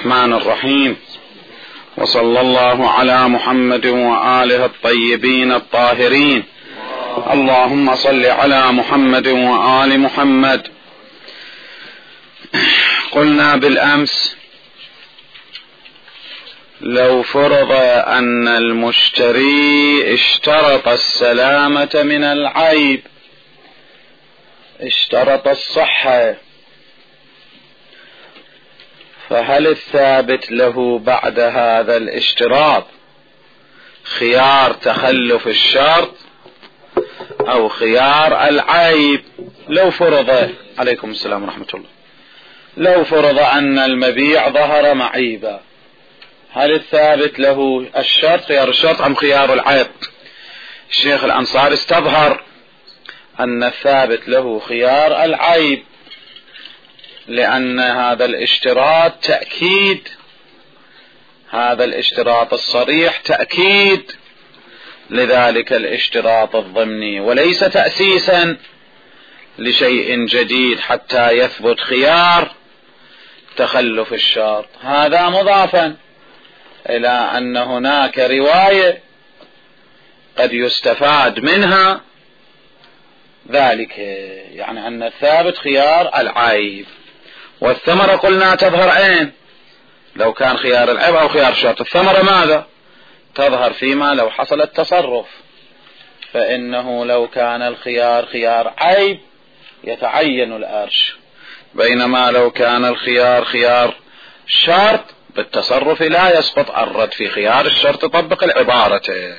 الرحمن الرحيم، وصلى الله على محمد وآله الطيبين الطاهرين. اللهم صل على محمد وآل محمد. قلنا بالأمس لو فرض أن المشتري اشترط السلامة من العيب، اشترط الصحة، فهل الثابت له بعد هذا الاشتراط خيار تخلف الشرط أو خيار العيب؟ لو فرض، عليكم السلام ورحمة الله، لو فرض أن المبيع ظهر معيبا، هل الثابت له الشرط خيار الشرط أم خيار العيب؟ الشيخ الأنصار استظهر أن الثابت له خيار العيب، لأن هذا الاشتراط تأكيد، هذا الاشتراط الصريح تأكيد لذلك الاشتراط الضمني، وليس تأسيسا لشيء جديد حتى يثبت خيار تخلف الشرط. هذا مضافا إلى أن هناك رواية قد يستفاد منها ذلك، يعني أن الثابت خيار العيب. والثمرة قلنا تظهر أين؟ لو كان خيار العيب أو خيار الشرط. الثمرة ماذا؟ تظهر فيما لو حصل التصرف، فإنه لو كان الخيار خيار عيب يتعين الأرش، بينما لو كان الخيار خيار شرط بالتصرف لا يسقط الرد في خيار الشرط، طبق العبارة.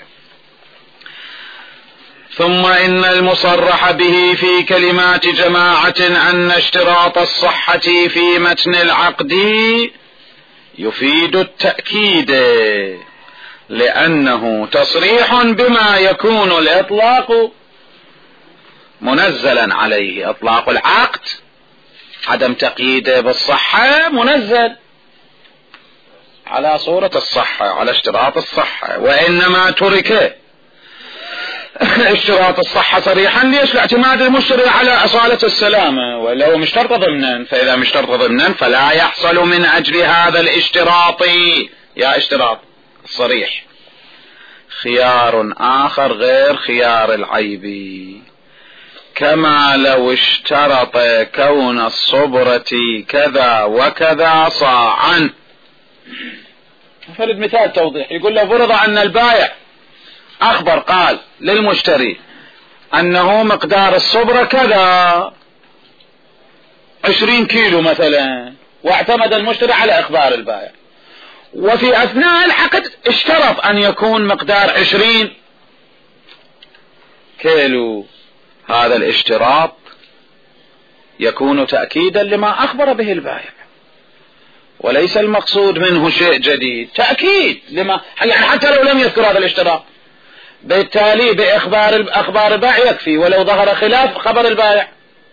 ثم إن المصرح به في كلمات جماعة أن اشتراط الصحة في متن العقد يفيد التأكيد، لأنه تصريح بما يكون الإطلاق منزلا عليه. إطلاق العقد عدم تقييده بالصحة منزل على صورة الصحة، على اشتراط الصحة، وإنما ترك اشتراط الصحة صريحا ليش؟ لاعتماد المشتري على أصالة السلامة، ولو مشترط ضمنا، فإذا مشترط ضمنا فلا يحصل من أجل هذا الاشتراط يا اشتراط الصريح خيار آخر غير خيار العيب، كما لو اشترط كون الصبرة كذا وكذا صاعا. فرد مثال توضيح، يقول له فرض أن البائع أخبر قال للمشتري أنه مقدار الصبرة كذا 20 كيلو مثلا، واعتمد المشتري على إخبار البائع، وفي أثناء العقد اشترط أن يكون مقدار 20 كيلو. هذا الاشتراط يكون تأكيدا لما أخبر به البائع، وليس المقصود منه شيء جديد، تأكيد لما، يعني حتى لو لم يذكر هذا الاشتراط، بالتالي بأخبار البائع يكفي، ولو ظهر خلاف خبر البائع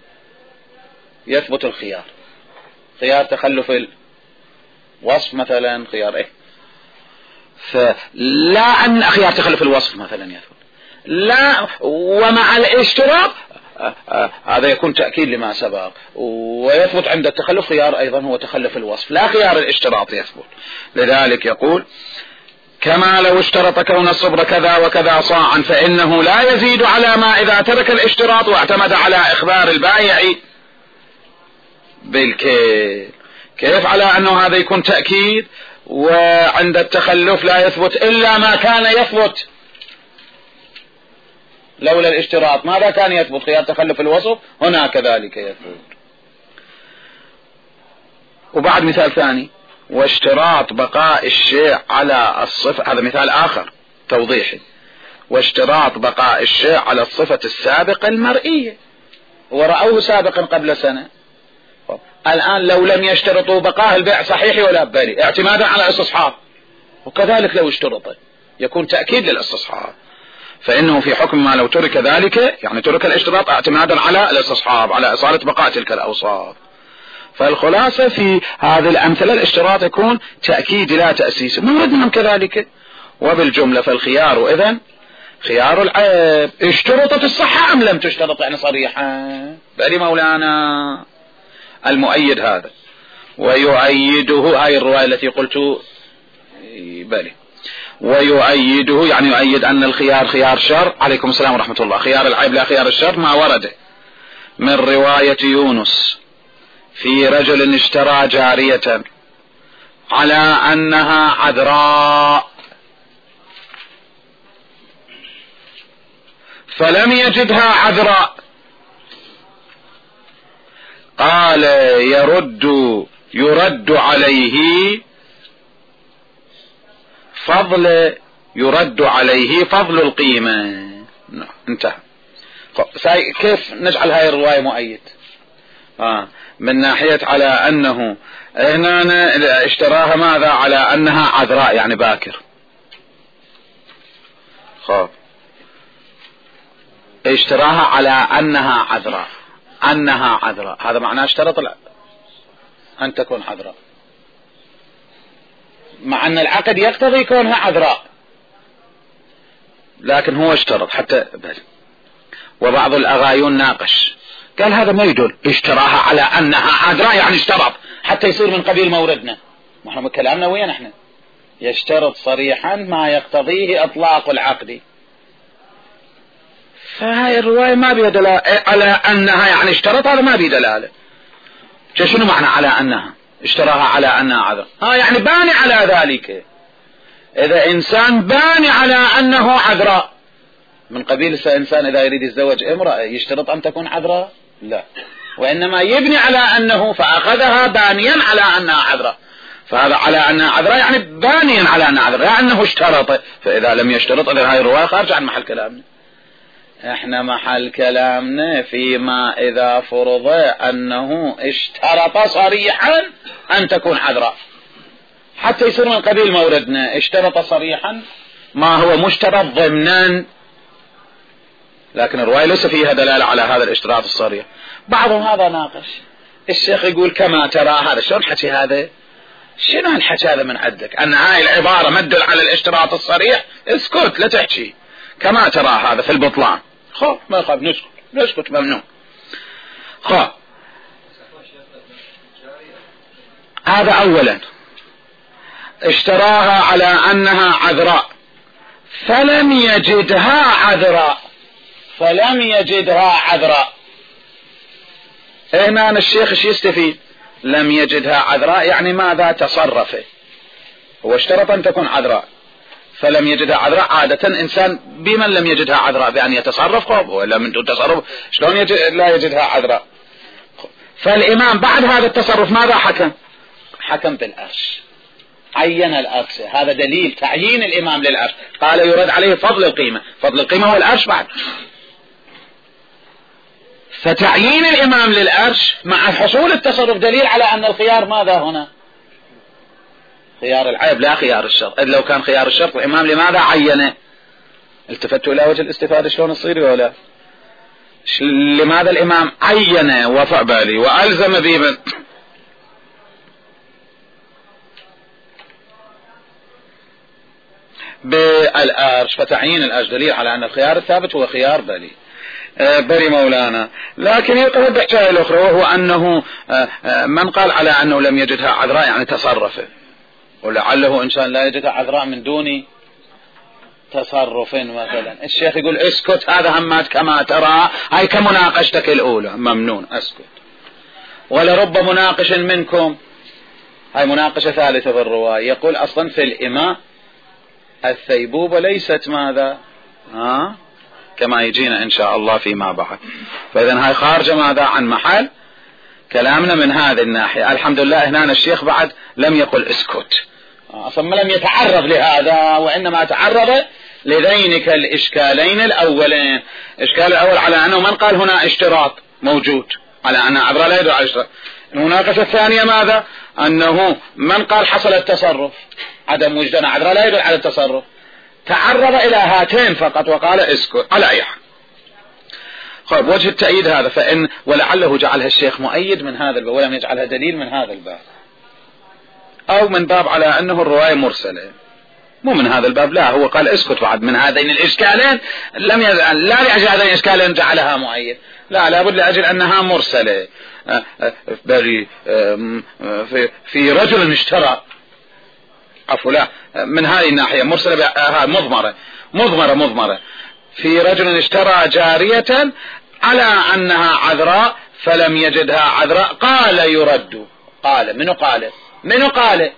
يثبت الخيار، خيار تخلف الوصف مثلا، خيار ايه، فلا أن خيار تخلف الوصف مثلا يثبت، لا، ومع الاشتراط هذا يكون تأكيد لما سبق، ويثبت عند التخلف خيار أيضا هو تخلف الوصف، لا خيار الاشتراط يثبت. لذلك يقول كما لو اشترط كون الصبر كذا وكذا صاعا، فإنه لا يزيد على ما إذا ترك الاشتراط واعتمد على إخبار البائع بالكيل. كيف على أنه هذا يكون تأكيد وعند التخلف لا يثبت إلا ما كان يثبت لولا الاشتراط؟ ماذا كان يثبت؟ خيار تخلف الوصف، هنا كذلك يثبت. وبعد مثال ثاني، واشتراط بقاء الشيء على الصفة، هذا مثال آخر توضيحي، واشتراط بقاء الشيء على الصفة السابقة المرئية، ورأوه سابقا قبل سنة، الآن لو لم يشترطوا بقاء البيع صحيح ولا بالي اعتمادا على استصحاب، وكذلك لو اشترط يكون تأكيد للاستصحاب، فإنه في حكم ما لو ترك ذلك، يعني ترك الاشتراط اعتمادا على الاستصحاب، على إصالة بقاء تلك الأوصاف. فالخلاصة في هذه الأمثلة الاشتراط يكون تأكيد لا تأسيس، مورد منهم كذلك. وبالجملة فالخيار إذن خيار العيب، اشترطت الصحة أم لم تشترط يعني صريحا؟ بأي مولانا المؤيد هذا. ويؤيده، هاي الرواية التي قلت بلي، ويؤيده يعني يؤيد أن الخيار خيار شر. عليكم السلام ورحمة الله. خيار العيب لا خيار الشر ما ورد من رواية يونس في رجل اشترى جارية على أنها عذراء فلم يجدها عذراء، قال يرد عليه فضل القيمة. انتهى. كيف نجعل هاي الرواية مؤيد؟ من ناحية على أنه هنا اشتراها ماذا؟ على أنها عذراء يعني باكر. اشتراها على أنها عذراء، هذا معناه اشترط أن تكون عذراء، مع أن العقد يقتضي كونها عذراء، لكن هو اشترط حتى وبعض الأغايون ناقش قال هذا ما يدل، اشتراها على أنها عذراء يعني اشترط حتى يصير من قبيل موردنا. نحن كلامنا وين احنا؟ يشترط صريحا ما يقتضيه إطلاق العقد. فهاي الرواية ما بيها دلالة على أنها يعني اشترط، هذا ما بيه دلالة. شنو معنى على أنها اشتراها على أنها عذراء؟ يعني باني على ذلك. إذا إنسان باني على أنه عذراء من قبيل إنسان إذا يريد يتزوج امرأة يشترط أن تكون عذراء؟ لا، وإنما يبني على أنه فأخذها بانيا على أنها عذراء، فهذا على أنها عذراء يعني بانيا على أنها عذراء يعني أنه اشترط. فإذا لم يشترط إذا هاي الرواية خارج عن محل كلامنا. احنا محل كلامنا فيما إذا فرض أنه اشترط صريحا أن تكون عذراء حتى يصير من قبيل موردنا. اشترط صريحا ما هو مشترط ضمنا، لكن الرواية ليس فيها دلالة على هذا الاشتراط الصريح. بعضهم هذا ناقش. الشيخ يقول كما ترى هذا. شلون حكي هذا؟ شنو الحكي هذا من عندك أن هاي العبارة ما تدل على الاشتراط الصريح؟ اسكت لا تحكي. كما ترى هذا في البطلان. ما يخاف نسكت ممنوع. هذا أولا. اشتراها على أنها عذراء فلم يجدها عذراء. هنا الشيخ ايش يستفيد؟ لم يجدها عذراء يعني ماذا؟ تصرف. هو اشترط أن تكون عذراء فلم يجدها عذراء. عادة إنسان بمن لم يجدها عذراء بأن يتصرف ولا من دون تصرف شلون لا يجدها عذراء؟ فالإمام بعد هذا التصرف ماذا حكم بالأرش، عين الأرش. هذا دليل تعيين الإمام للأرش. قال يرد عليه فضل القيمة هو الأرش بعد. فتعيين الإمام للأرش مع حصول التصرف دليل على أن الخيار ماذا هنا؟ خيار العيب لا خيار الشرط. إذ لو كان خيار الشرط الإمام لماذا عينه؟ التفتوا إلى وجه الاستفادة شلون تصير ولا؟ لماذا الإمام عينه وفى بالي وألزم به بالأرش؟ فتعيين الأرش دليل على أن الخيار الثابت هو خيار بلي مولانا. لكن يقول بحكاية الأخرى وهو أنه من قال على أنه لم يجدها عذراء يعني تصرفه، ولعله إنسان لا يجدها عذراء من دون تصرف مثلا. الشيخ يقول اسكت، هذا همات كما ترى. هاي كمناقشتك الأولى ممنون اسكت. ولرب مناقش منكم. هاي مناقشة ثالثة بالرواية. يقول أصلا في الإماء الثيبوبة ليست ماذا كما يجينا إن شاء الله فيما بعد. فإذا هاي خارجة ماذا عن محل كلامنا من هذه الناحية. الحمد لله هنا الشيخ بعد لم يقل اسكت، أصلا ما لم يتعرض لهذا، وإنما تعرض لذينك الإشكالين الأولين. الإشكال الأول على أنه من قال هنا اشتراط موجود على أن عبر لا يدل على اشتراط. المناقشة الثانية ماذا؟ أنه من قال حصل التصرف عدم وجدنا عذراء لا يدل على التصرف. تعرض إلى هاتين فقط وقال اسكت على أي حال. طيب وجه التأييد هذا فإن ولعله جعلها الشيخ مؤيد من هذا الباب ولم يجعلها دليل من هذا الباب، أو من باب على أنه الرواية مرسلة. مو من هذا الباب، لا، هو قال اسكت بعد من هذين الإشكالين لم يزعل، لا لأجل هذين الإشكالين جعلها مؤيد، لا، لابد لأجل أنها مرسلة. بل في رجل اشترى، عفوا، لا، من هذه الناحية مرسلة مضمرة. في رجل اشترى جارية على أنها عذراء فلم يجدها عذراء، قال يرد. قال منو قال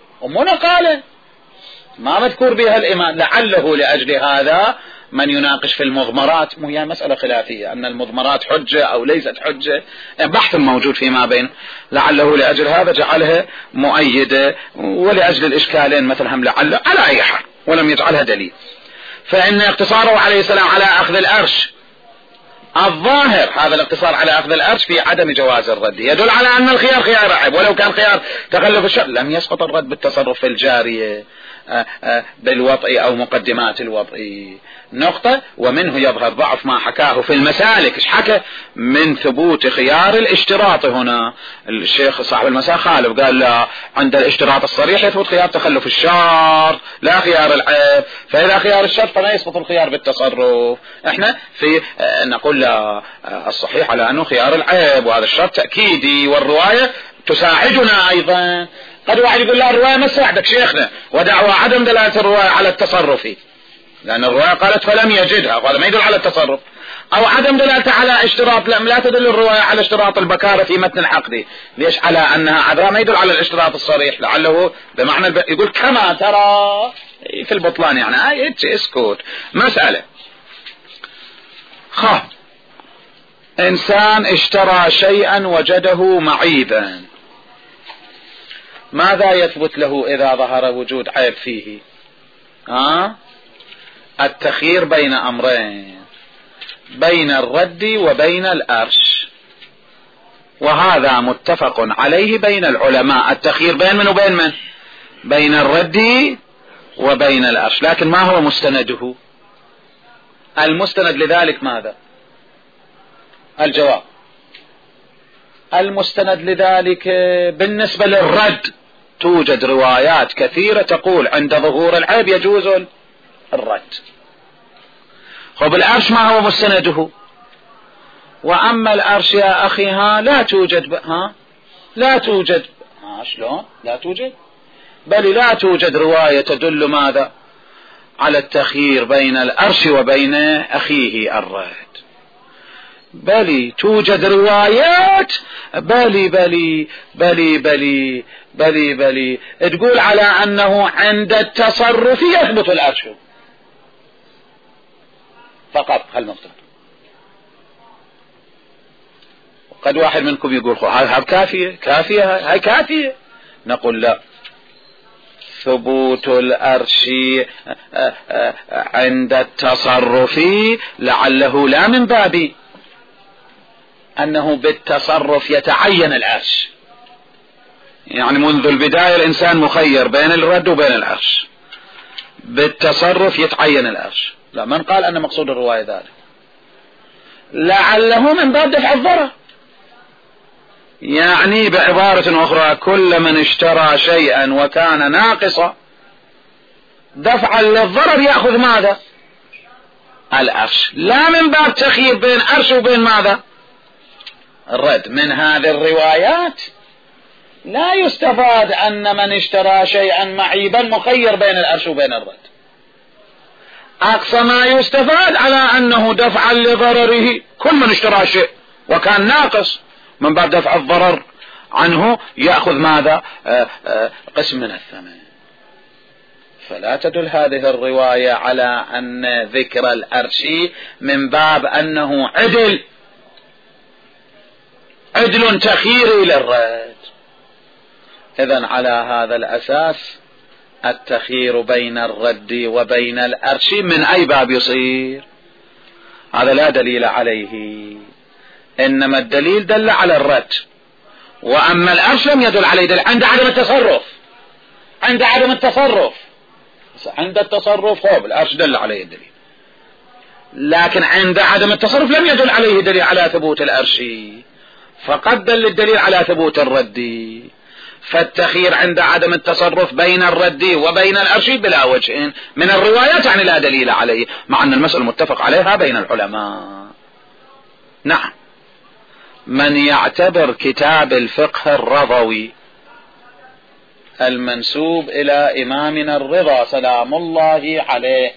ما مذكور بها الإمام، لعله لأجل هذا من يناقش في المضمرات، هي مسألة خلافية أن المضمرات حجة أو ليست حجة، بحث موجود فيما بين، لعله لأجل هذا جعلها مؤيدة، ولأجل الإشكالين مثلا هم لعله، على أي حال ولم يجعلها دليل. فإن اقتصاره عليه السلام على أخذ الأرش، الظاهر هذا الاقتصار على أخذ الأرش في عدم جواز الرد، يدل على أن الخيار خيار عيب، ولو كان خيار تخلف الشرع لم يسقط الرد بالتصرف في الجارية بالوطء أو مقدمات الوطء. نقطة. ومنه يظهر ضعف ما حكاه في المسالك، ايش حكى من ثبوت خيار الاشتراط. هنا الشيخ صاحب المساء خالف، قال لا، عند الاشتراط الصريح يثبت خيار تخلف الشرط لا خيار العيب، فإذا خيار الشرط فلا يسقط الخيار بالتصرف. احنا في نقول لا، الصحيح على أنه خيار العيب، وهذا الشرط تأكيدي، والرواية تساعدنا أيضا. قد واحد يقول لا، الرواية ما تساعدك شيخنا، ودعوى عدم دلالة الرواية على التصرف، لأن الرواية قالت فلم يجدها، وهذا ما يدل على التصرف، أو عدم دلالة على اشتراط، لا تدل الرواية على اشتراط البكارة في متن العقد، ليش على أنها عذراء ما يدل على الاشتراط الصريح، لعله بمعنى يقول كما ترى في البطلان، يعني اسكت. مسألة إنسان اشترى شيئا وجده معيبا، ماذا يثبت له إذا ظهر وجود عيب فيه؟ التخيير بين أمرين، بين الرد وبين الأرش، وهذا متفق عليه بين العلماء، التخيير بين من وبين من؟ بين الرد وبين الأرش. لكن ما هو مستنده؟ المستند لذلك ماذا؟ الجواب. المستند لذلك بالنسبة للرد توجد روايات كثيرة تقول عند ظهور العيب يجوز الرد. الأرش ما هو مستنده؟ وأما الأرش يا أخي لا توجد شلون لا توجد؟ بل لا توجد رواية تدل ماذا؟ على التخيير بين الأرش وبين أخيه الرد. بل توجد روايات بل تقول على أنه عند التصرف يثبت الأرش فقط. هل نقطة؟ وقد واحد منكم يقول هذا كافية. نقول لا، ثبوت الأرش عند التصرف لعله لا من باب أنه بالتصرف يتعين الأرش، يعني منذ البداية الإنسان مخير بين الرد وبين الأرش، بالتصرف يتعين الأرش. لا، من قال أن مقصود الرواية ذلك؟ لعله من باب دفع الضرر، يعني بعبارة أخرى كل من اشترى شيئا وكان ناقصا دفعا للضرر يأخذ ماذا؟ الأرش، لا من باب تخيير بين أرش وبين ماذا؟ الرد. من هذه الروايات لا يستفاد أن من اشترى شيئا معيبا مخير بين الأرش وبين الرد. أقصى ما يستفاد على أنه دفعا لضرره، كل من اشترى شيء وكان ناقص من باب دفع الضرر عنه يأخذ ماذا؟ قسم من الثمن. فلا تدل هذه الرواية على أن ذكر الأرش من باب أنه عدل تخييري للرد. إذن على هذا الأساس التخيير بين الرد وبين الأرش من أي باب يصير؟ هذا لا دليل عليه، إنما الدليل دل على الرد، وأما الأرش لم يدل عليه دليل عند عدم التصرف. عند التصرف الأرش دل عليه الدليل، لكن عند عدم التصرف لم يدل عليه دليل على ثبوت الأرش، فقد دل الدليل على ثبوت الرد. فالتخيير عند عدم التصرف بين الردي وبين الأرشي بلا وجه من الروايات يعني لا دليل عليه، مع أن المسألة متفق عليها بين العلماء. نعم. من يعتبر كتاب الفقه الرضوي المنسوب إلى إمامنا الرضا سلام الله عليه،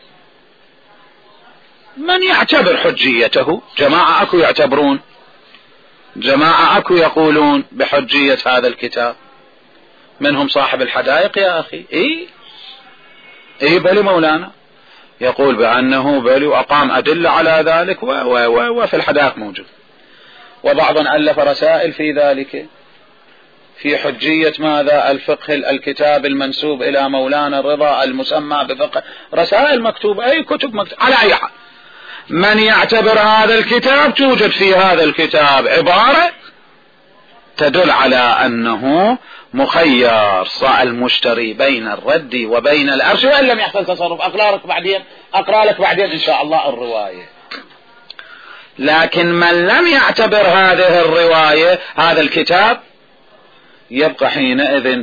من يعتبر حجيته، جماعة أكو يعتبرون، جماعة أكو يقولون بحجية هذا الكتاب، منهم صاحب الحدائق يا أخي. إيه بل مولانا يقول بأنه بل وأقام أدلة على ذلك وفي الحدائق موجود، وبعض ألف رسائل في ذلك في حجية ماذا؟ الفقه الكتاب المنسوب إلى مولانا الرضا المسمى بفقه، رسائل مكتوبة، أي كتب مكتوبة. على أي حال من يعتبر هذا الكتاب توجد في هذا الكتاب عبارة تدل على أنه مخير المشتري بين الرد وبين الأرش، وإن لم يحصل تصرف أقرأ لك بعدين إن شاء الله الرواية. لكن من لم يعتبر هذه الرواية هذا الكتاب يبقى حينئذ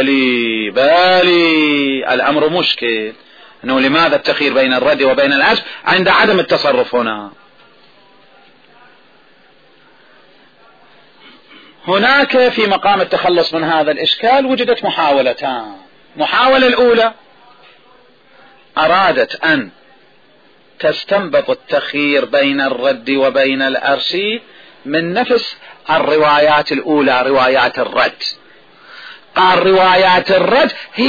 بالي الأمر مشكل، أنه لماذا التخيير بين الرد وبين الأرش عند عدم التصرف هنا. هناك في مقام التخلص من هذا الإشكال وجدت محاولتان. محاولة الأولى أرادت أن تستنبط التخيير بين الرد وبين الأرش من نفس الروايات الأولى، روايات الرد. قال روايات الرد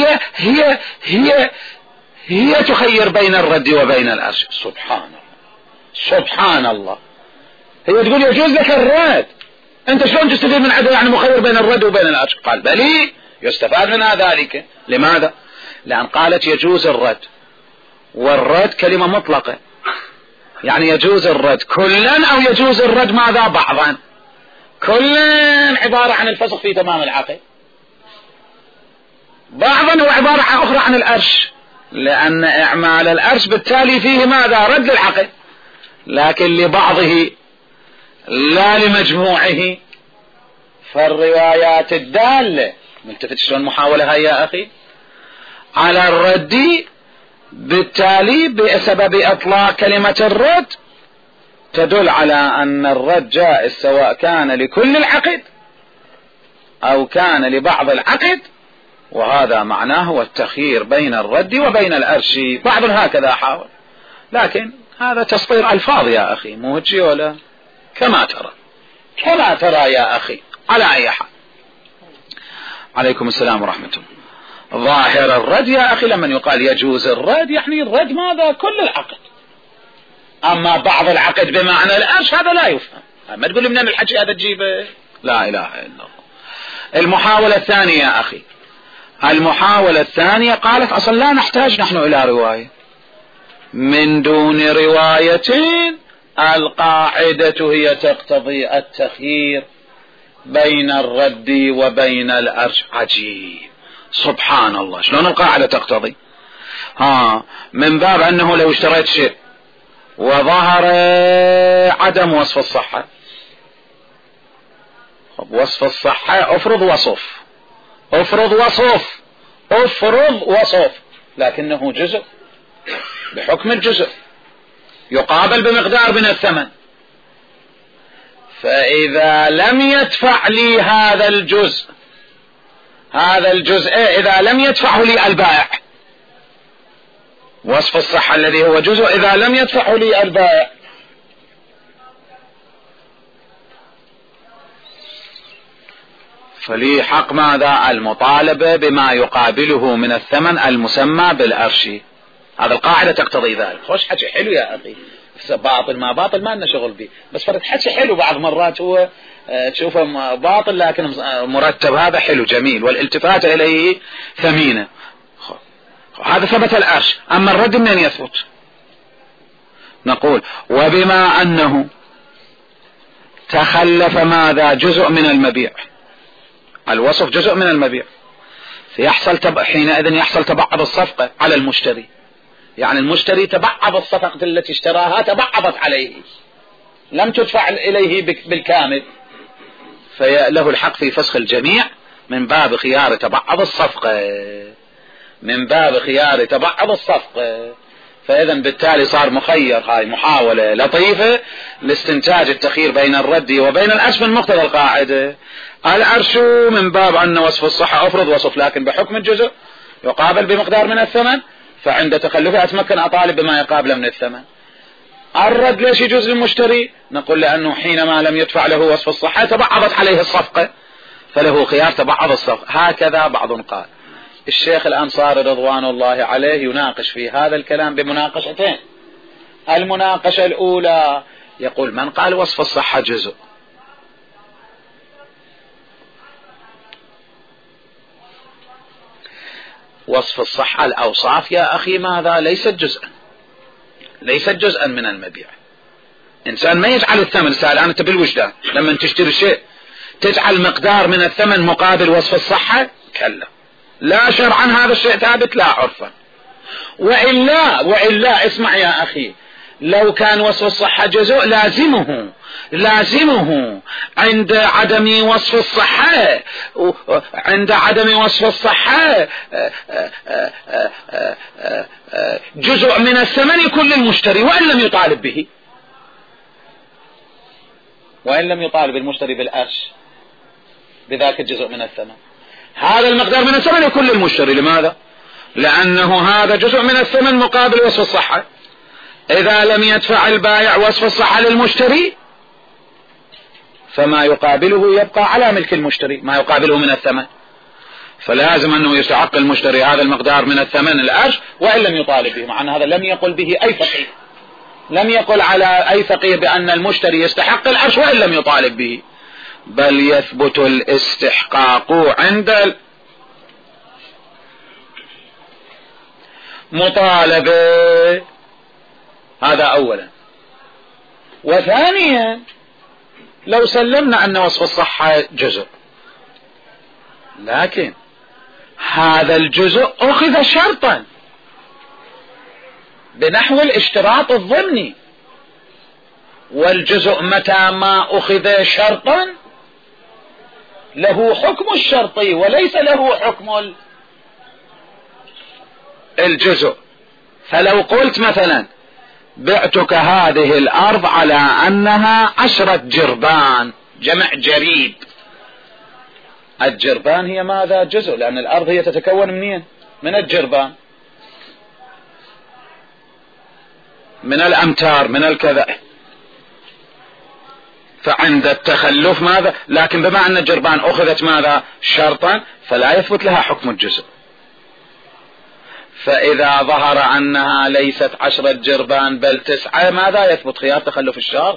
هي تخير بين الرد وبين الأرش. سبحان الله، هي تقول يجوز لك الرد، أنت شلون تستفيد من عدم يعني مخير بين الرد وبين الأرش؟ قال بلي يستفاد منها ذلك. لماذا؟ لأن قالت يجوز الرد، والرد كلمة مطلقة، يعني يجوز الرد كلا أو يجوز الرد ماذا؟ بعضا. كلا عبارة عن الفسخ في تمام العقد، بعضا هو عبارة أخرى عن الأرش، لأن إعمال الأرش بالتالي فيه ماذا؟ رد للعقد، لكن لبعضه لا لمجموعه. فالروايات الدالة ملتفت شلون محاولة هاي يا أخي على الرد بالتالي بسبب إطلاق كلمة الرد تدل على أن الرد جائز سواء كان لكل العقد أو كان لبعض العقد، وهذا معناه هو التخيير بين الرد وبين الأرش. بعض هكذا حاول، لكن هذا تسطير ألفاظ يا أخي، مو هيك ولا كما ترى يا أخي. على أي حال، عليكم السلام ورحمة الله. ظاهر الرد يا أخي لمن يقال يجوز الرد يعني الرد ماذا؟ كل العقد، أما بعض العقد بمعنى الأرش هذا لا يفهم. ما تقول من الحكي هذا تجيبه؟ لا إله إلا الله. المحاولة الثانية يا أخي، المحاولة الثانية قالت أصلا لا نحتاج نحن إلى رواية، من دون روايتين القاعدة هي تقتضي التخيير بين الرد وبين الأرش. عجيب، سبحان الله، شلون القاعدة تقتضي؟ من باب أنه لو اشتريت شيء وظهر عدم وصف الصحة، وصف الصحة افرض وصف لكنه جزء بحكم الجزء يقابل بمقدار من الثمن، فإذا لم يدفع لي هذا الجزء إذا لم يدفعه لي البائع، وصف الصحة الذي هو جزء إذا لم يدفعه لي البائع فلي حق ماذا؟ المطالبة بما يقابله من الثمن المسمى بالأرش. هذا القاعدة تقتضي ذلك. خوش حكي حلو يا أخي، باطل ما باطل ما لنا شغل به، بس فرد حكي حلو بعض مرات هو تشوفه باطل لكن مرتب، هذا حلو جميل والالتفات إليه ثمينة. هذا ثبت الأرش، أما الرد منين يثبت؟ نقول وبما أنه تخلف ماذا؟ جزء من المبيع، الوصف جزء من المبيع، فيحصل حينئذ يحصل تبعض الصفقة على المشتري، يعني المشتري تبعض الصفقة التي اشتراها تبعضت عليه، لم تدفع إليه بالكامل، فله الحق في فسخ الجميع من باب خيار تبعض الصفقة، من باب خيار تبعض الصفقة. فإذا بالتالي صار مخير. هاي محاولة لطيفة لاستنتاج التخيير بين الرد وبين الأرش من مقتضى القاعدة. الأرش من باب أن وصف الصحة أفرض وصف لكن بحكم الجزء يقابل بمقدار من الثمن، فعند تخلفه أتمكن أطالب بما يقابل من الثمن. الرد ليش يجوز للمشتري؟ نقول لأنه حينما لم يدفع له وصف الصحة تبعضت عليه الصفقة، فله خيار تبعض الصفقة. هكذا بعض قال. الشيخ الأنصاري رضوان الله عليه يناقش في هذا الكلام بمناقشتين. المناقشة الأولى يقول من قال وصف الصحة جزء؟ وصف الصحة الأوصاف يا أخي ماذا ليست جزءا، ليست جزءا من المبيع. إنسان ما يجعل الثمن. سأل أنت بالوجدان لما تشتري شيء تجعل مقدار من الثمن مقابل وصف الصحة؟ كلا، لا شرعا هذا الشيء ثابت، لا عرفا. وإلا اسمع يا أخي، لو كان وصف الصحة جزء لازمه عند عدم وصف الصحة، عند عدم وصف الصحة جزء من الثمن يكون للمشتري وإن لم يطالب به، وإن لم يطالب المشتري بالأرش بذاك الجزء من الثمن. هذا المقدار من الثمن يكون للمشتري. لماذا؟ لأنه هذا جزء من الثمن مقابل وصف الصحة. إذا لم يدفع البائع وصف الصحة للمشتري فما يقابله يبقى على ملك المشتري، ما يقابله من الثمن. فلازم أنه يستحق المشتري هذا المقدار من الثمن الأرش وإن لم يطالب به. مع أن هذا لم يقل به أي فقيه، لم يقل على أي فقيه بأن المشتري يستحق الأرش وإن لم يطالب به، بل يثبت الاستحقاق عند المطالبة. هذا أولا. وثانيا لو سلمنا أن وصف الصحة جزء، لكن هذا الجزء أخذ شرطا بنحو الاشتراط الضمني، والجزء متى ما أخذ شرطا له حكم الشرطي وليس له حكم الجزء. فلو قلت مثلا بعتك هذه الأرض على أنها 10 جربان، جمع جريب. الجربان هي ماذا؟ جزء، لأن الأرض هي تتكون منين؟ من الجربان، من الأمتار، من الكذا. فعند التخلف ماذا؟ لكن بما أن الجربان أخذت ماذا؟ شرطا، فلا يثبت لها حكم الجزء. فإذا ظهر أنها ليست 10 جربان بل 9، ماذا يثبت؟ خيار تخلف الشرط.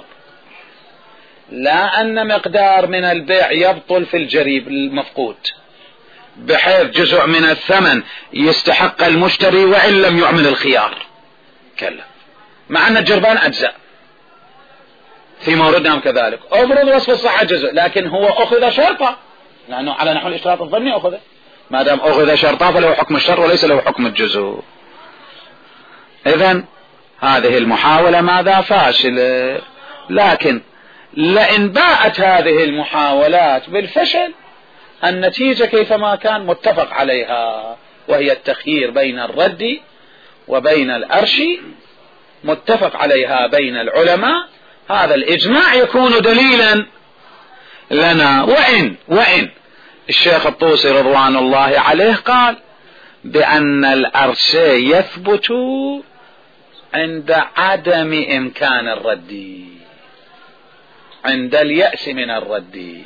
لا أن مقدار من البيع يبطل في الجريب المفقود بحيث جزء من الثمن يستحق المشتري وإن لم يعمل الخيار، كلا. مع أن الجربان أجزاء في موردنا كذلك. أفرض وصف الصحة جزء لكن هو أخذ شرطا، لأنه على نحو الاشتراط الظني أخذ. ما دام أخذ شرطا فله حكم الشرط وليس له حكم الجزء. إذن هذه المحاولة ماذا؟ فاشلة. لكن لئن باءت هذه المحاولات بالفشل، النتيجة كيفما كان متفق عليها، وهي التخيير بين الرد وبين الأرش، متفق عليها بين العلماء. هذا الإجماع يكون دليلا لنا. وإن الشيخ الطوسي رضوان الله عليه قال بأن الأرش يثبت عند عدم إمكان الرد، عند اليأس من الرد.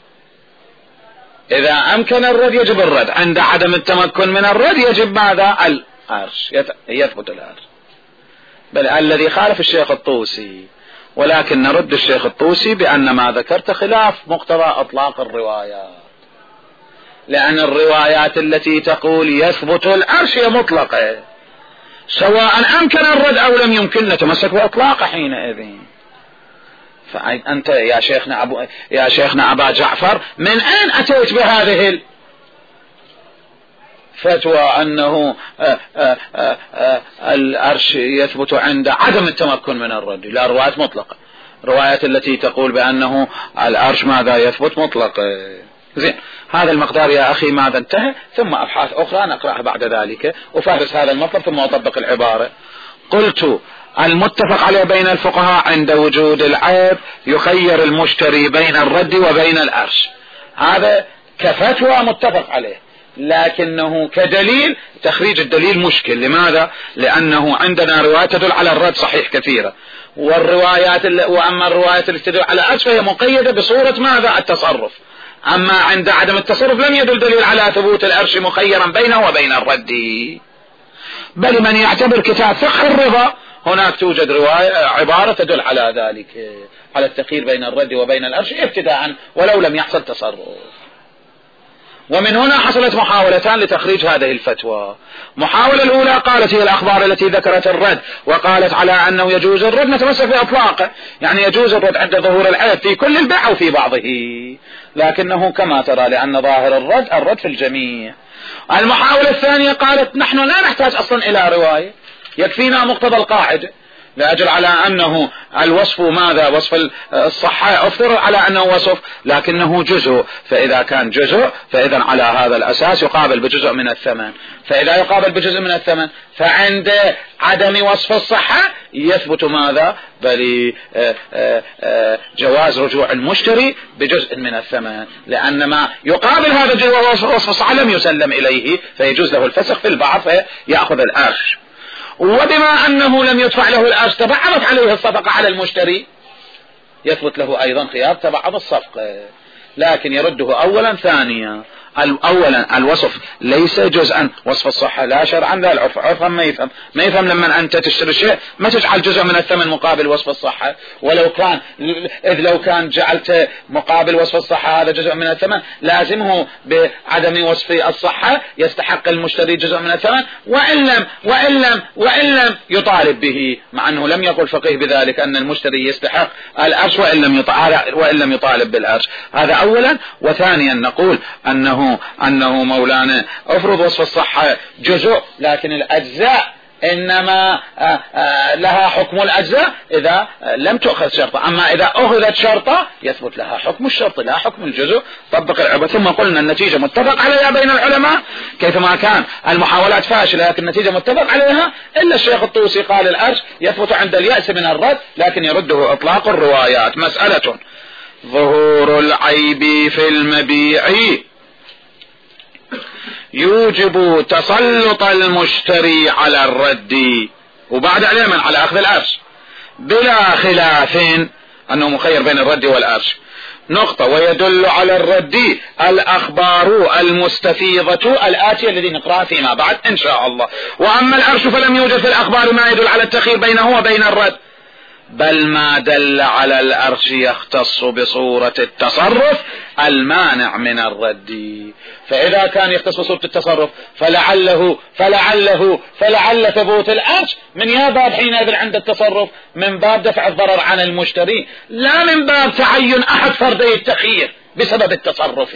إذا أمكن الرد يجب الرد، عند عدم التمكن من الرد يجب ماذا؟ الأرش، يثبت الأرش. بل الذي خالف الشيخ الطوسي. ولكن نرد الشيخ الطوسي بأن ما ذكرت خلاف مقتضى أطلاق الروايات، لأن الروايات التي تقول يثبت الأرش هي مطلقة، سواء أمكن الرد أو لم يمكن نتمسك بإطلاق حينئذ. فأنت يا شيخنا أبا جعفر من أين أتيت بهذه الفتوى أنه الأرش يثبت عند عدم التمكن من الرد؟ لا، روايات مطلقة. روايات التي تقول بأنه الأرش ماذا يثبت مطلقة. زين، هذا المقدار يا أخي ماذا انتهى، ثم أبحاث أخرى نقرأها بعد ذلك، وفهرس هذا المطلب ثم أطبق العبارة. قلت المتفق عليه بين الفقهاء عند وجود العيب يخير المشتري بين الرد وبين الأرش. هذا كفتوى متفق عليه، لكنه كدليل تخريج الدليل مشكل. لماذا؟ لأنه عندنا روايات تدل على الرد صحيح كثيرة، وأما الروايات التي تدل على الأرش فهي مقيدة بصورة ماذا؟ التصرف. أما عند عدم التصرف لم يدل دليل على ثبوت الأرش مخيرا بينه وبين الرد. بل من يعتبر كتاب فقه الرضا هناك توجد رواية عبارة تدل على ذلك، على التخيير بين الرد وبين الأرش ابتداء ولو لم يحصل تصرف. ومن هنا حصلت محاولتان لتخريج هذه الفتوى. محاولة الأولى قالت هي الأخبار التي ذكرت الرد وقالت على أنه يجوز الرد نتمسك بإطلاقه، يعني يجوز الرد عند ظهور العيب في كل البيع أو في بعضه، لكنه كما ترى لأن ظاهر الرد في الجميع. المحاولة الثانية قالت نحن لا نحتاج أصلا إلى رواية، يكفينا مقتضى القاعدة، لأجل على أنه الوصف ماذا؟ وصف الصحة افترض على أنه وصف لكنه جزء، فإذا كان جزء فإذا على هذا الأساس يقابل بجزء من الثمن، فإذا يقابل بجزء من الثمن فعند عدم وصف الصحة يثبت ماذا؟ بل جواز رجوع المشتري بجزء من الثمن، لأن ما يقابل هذا الجزء وصف الصحة لم يسلم إليه فيجوز له الفسخ في البعض فيأخذ الأرش. وبما أنه لم يدفع له الأرش تبعضت عليه الصفقة على المشتري، يثبت له أيضا خيار تبعض الصفقة، لكن يرده أولا. ثانيا أولا الوصف ليس جزءا، وصف الصحة لا شرعا لا العرف، عرفا ما يفهم لما أنت تشتري شيء ما تجعل جزء من الثمن مقابل وصف الصحة، إذ لو كان جعلت مقابل وصف الصحة هذا جزء من الثمن لازمه بعدم وصف الصحة يستحق المشتري جزء من الثمن، وإن لم يطالب به، مع أنه لم يقل فقيه بذلك أن المشتري يستحق الأرش وإن لم يطالب بالأرش. هذا أولا. وثانيا نقول أنه مولانا افرض وصف الصحة جزء لكن الأجزاء إنما لها حكم الأجزاء إذا لم تؤخذ شرطة، أما إذا أخذت شرطة يثبت لها حكم الشرط لا حكم الجزء. طبق العبارة. ثم قلنا النتيجة متفق عليها بين العلماء، كيفما كان المحاولات فاشلة لكن النتيجة متفق عليها، إلا الشيخ الطوسي قال الأرش يثبت عند اليأس من الرد لكن يرده إطلاق الروايات. مسألة ظهور العيب في المبيع يوجب تسلط المشتري على الرد وبعد علما على أخذ الأرش بلا خلاف أنه مخير بين الرد والأرش. نقطة. ويدل على الرد الأخبار المستفيضة الآتية الذي نقرأها فيما بعد إن شاء الله. وأما الأرش فلم يوجد في الأخبار ما يدل على التخيير بينه وبين الرد، بل ما دل على الأرش يختص بصورة التصرف المانع من الرد. فإذا كان يختص بصورة التصرف فلعل ثبوت الأرش من يا باب حينئذ عند التصرف من باب دفع الضرر عن المشتري، لا من باب تعين أحد فردي التخيير بسبب التصرف.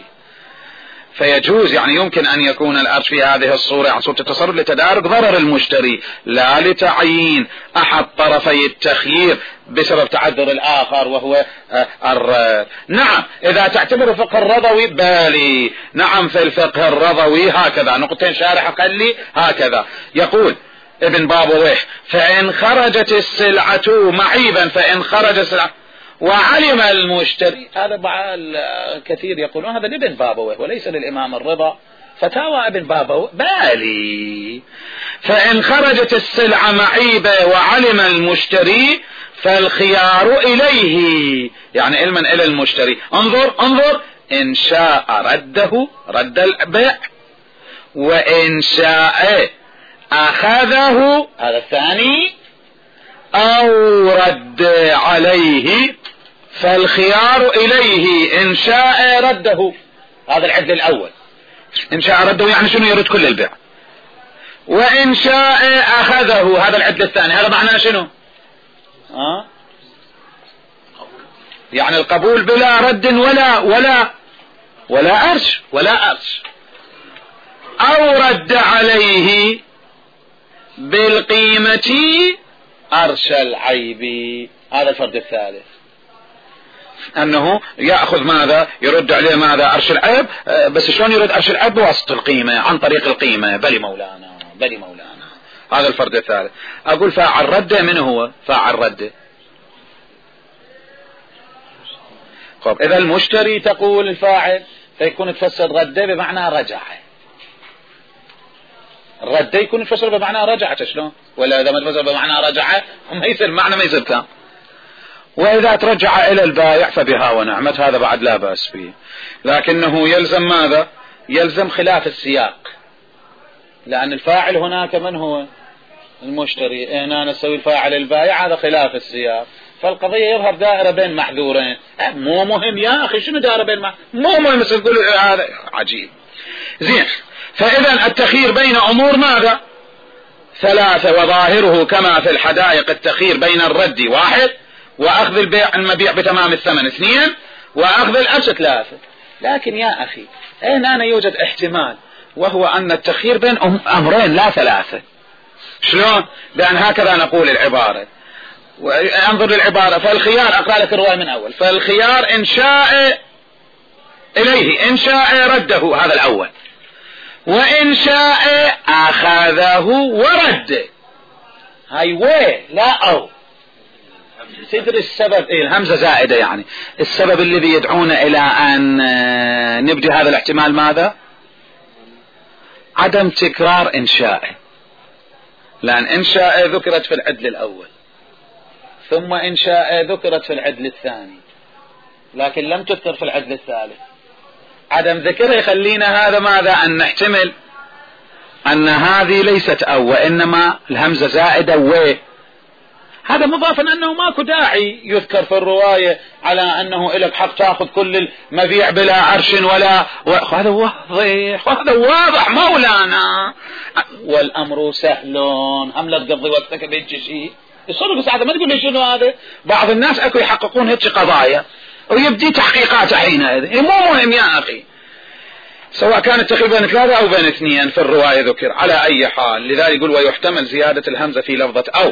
فيجوز يعني يمكن أن يكون الأرش في هذه الصورة عن صورة التصرف لتدارك ضرر المشتري لا لتعيين أحد طرفي التخيير بسبب تعذر الآخر وهو الرد. نعم إذا تعتبر فقه الرضوي بالي، نعم في الفقه الرضوي هكذا. نقطتين شارح قال لي هكذا. يقول ابن بابويه فإن خرجت السلعة معيبا، فإن خرج السلعة وعلم المشتري، هذا كثير يقولون هذا لابن بابويه وليس للإمام الرضا، فتاوى ابن بابويه بالي. فإن خرجت السلعة معيبة وعلم المشتري فالخيار إليه، يعني علما إلى المشتري. انظر إن شاء رده رد البيع، وإن شاء أخذه هذا الثاني، أو رد عليه فالخيار إليه. إن شاء رده هذا العدل الأول، إن شاء رده يعني شنو؟ يرد كل البيع. وإن شاء أخذه هذا العدل الثاني، هذا معناه شنو؟ يعني القبول بلا رد ولا أرش أو رد عليه بالقيمة أرش العيب، هذا الفرد الثالث. أنه يأخذ ماذا؟ يرد عليه ماذا؟ عرش العيب. بس شلون يرد عرش العيب؟ بواسطة القيمة، عن طريق القيمة. بلي مولانا بلي مولانا. هذا الفرد الثالث. أقول فاعل رده من هو؟ فاعل رده. خب إذا المشتري تقول الفاعل، فيكون تفسر رده بمعنى رجع. رده يكون تفسر بمعنى رجعت. شلون؟ ولا إذا ما تفسر بمعنى رجع ما يصير معنى، ما يصير كلام. وإذا ترجع إلى البائع فبها ونعمت، هذا بعد لا بأس به. لكنه يلزم ماذا؟ يلزم خلاف السياق، لأن الفاعل هناك من هو؟ المشتري. هنا نسوي الفاعل البائع، هذا خلاف السياق. فالقضية يظهر دائرة بين محذورين. مو مهم يا أخي، شنو دائرة بين مو مهم، بس تقول هذا عجيب. زين. فإذا التخيير بين أمور ماذا؟ ثلاثة، وظاهره كما في الحدائق التخيير بين الرد 1، وأخذ المبيع بتمام الثمن 2، وأخذ الأرش 3. لكن يا أخي هنا يوجد احتمال، وهو أن التخيير بين أمرين لا 3. شلون؟ لأن هكذا نقول العبارة. انظر للعبارة. فالخيار، أقرأ لك الرواية من أول. فالخيار إن شاء إليه، إن شاء رده، هذا الأول. وإن شاء أخذه ورده. هاي وي لا أو. تدري السبب؟ الهمزة زائدة، يعني السبب الذي يدعونا إلى أن نبدي هذا الاحتمال ماذا؟ عدم تكرار إن شاء. لأن إن شاء ذكرت في العدل الأول، ثم إن شاء ذكرت في العدل الثاني، لكن لم تذكر في العدل الثالث. عدم ذكرها يخلينا هذا ماذا؟ أن نحتمل أن هذه ليست أو، وإنما الهمزة زائدة و. هذا مضافا أنه ماكو داعي يذكر في الرواية على أنه إلك حق تأخذ كل المبيع بلا عرش ولا هذا واضح، وهذا واضح مولانا. والأمر سهل، هم لا تقضي وقتك بهيك شيء. الصدق ساعة ما تقول لي شنو هذا. بعض الناس أكو يحققون هيك قضايا ويبدي تحقيقات حينئذ. مو مهم يا أخي، سواء كان التخيير بين 3 أو بين 2 في الرواية ذكر على أي حال. لذلك يقول ويحتمل زيادة الهمزة في لفظة أو،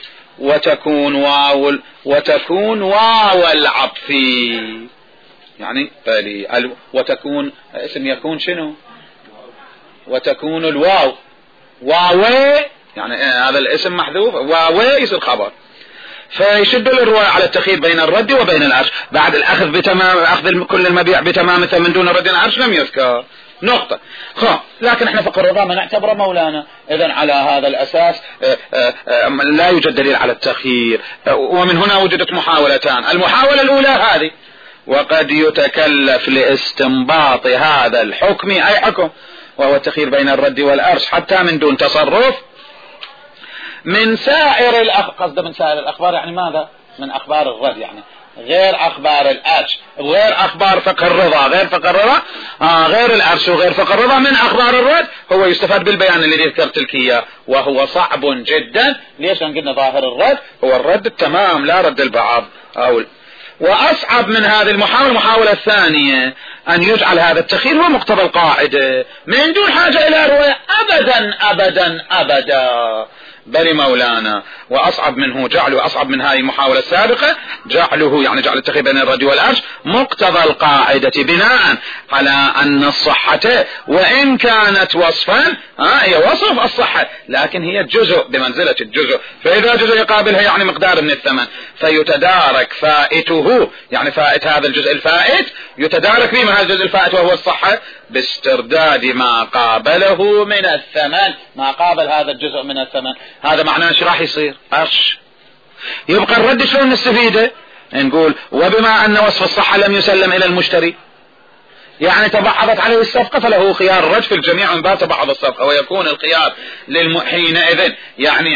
وتكون واو العطف، يعني وتكون اسم يكون شنو؟ وتكون الواو واوي، يعني هذا الاسم محذوف، واوي يصير خبر. فيشد الرواية على التخيير بين الرد وبين العرش. بعد الأخذ بتمام، أخذ كل المبيع بتمام من دون رد العرش لم يذكر. نقطة. لكن احنا فقه الرضا ما نعتبره مولانا. إذن على هذا الأساس لا يوجد دليل على التخيير. ومن هنا وجدت محاولتان. المحاولة الأولى هذه، وقد يتكلف لاستنباط هذا الحكم أي حكم، وهو التخيير بين الرد والعرش حتى من دون تصرف من سائر قصد من سائر الأخبار، يعني ماذا؟ من أخبار الرد، يعني غير أخبار العرش، غير أخبار فقه الرضا، غير فقه الرضا، غير العرش وغير فقه الرضا، من أخبار الرد. هو يستفاد بالبيان الذي ذكرت لك إياه، وهو صعب جدا. ليش؟ لأن قلنا ظاهر الرد هو الرد التمام، لا رد البعض. وأصعب من هذه المحاولة الثانية أن يجعل هذا التخيير هو مقتضى القاعدة من دون حاجة إلى رواية. أبدا أبدا أبدا. بل مولانا. وأصعب منه جعله، أصعب من هذه المحاولة السابقة جعله، يعني جعل التخيير بين الرد والعرش مقتضى القاعدة، بناء على أن الصحة وإن كانت وصفا، هي وصف الصحة، لكن هي جزء بمنزلة الجزء. فإذا جزء يقابلها يعني مقدار من الثمن، فيتدارك فائته، يعني فائت هذا الجزء الفائت يتدارك فيما هذا الجزء الفائت وهو الصحة باسترداد ما قابله من الثمن، ما قابل هذا الجزء من الثمن. هذا معناه ايش راح يصير؟ عرش. يبقى الرد شلون نستفيده؟ نقول وبما أن وصف الصحة لم يسلم إلى المشتري، يعني تبعضت عليه الصفقة، فله خيار الرد في الجميع من باب تبعض الصفقة، ويكون الخيار حينئذ، يعني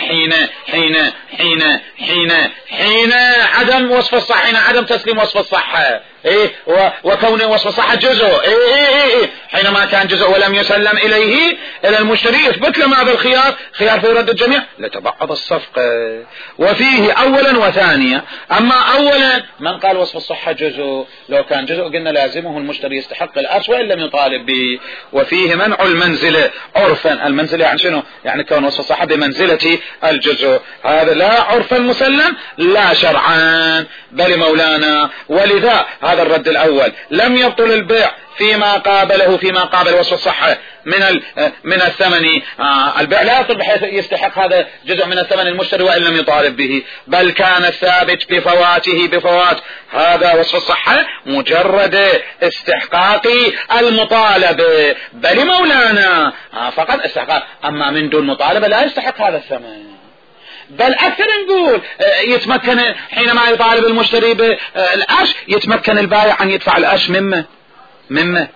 حين عدم وصف الصحة، حين عدم تسليم وصف الصحة، وكون وصف الصحة جزء، حينما كان جزء ولم يسلم إليه إلى المشتري يثبت له ماذا الخيار؟ خيار في رد الجميع لتبعض الصفقة. وفيه أولا وثانيا. أما أولا من قال وصف الصحة جزء، لو كان جزء قلنا لازمه المشتري يستحق يستحق العرش وإن لم يطالب به. وفيه منع المنزلة عرفا. المنزلة يعني شنو؟ يعني كون وصف الصحة بمنزلة الجزء، هذا لا عرفا مسلم لا شرعا. بل مولانا ولذا هذا الرد الأول لم يبطل البيع فيما قابل وصف الصحة من الثمن. البيع لا يبطل بحيث يستحق هذا جزء من الثمن المشتري وإن لم يطالب به، بل كان الثابت بفوات هذا وصف الصحة مجرد استحقاق المطالبة. بل مولانا فقط استحقاق، أما من دون مطالبة لا يستحق هذا الثمن. بل أكثر نقول يتمكن حينما يطالب المشتري بالأش يتمكن البائع أن يدفع الأش مما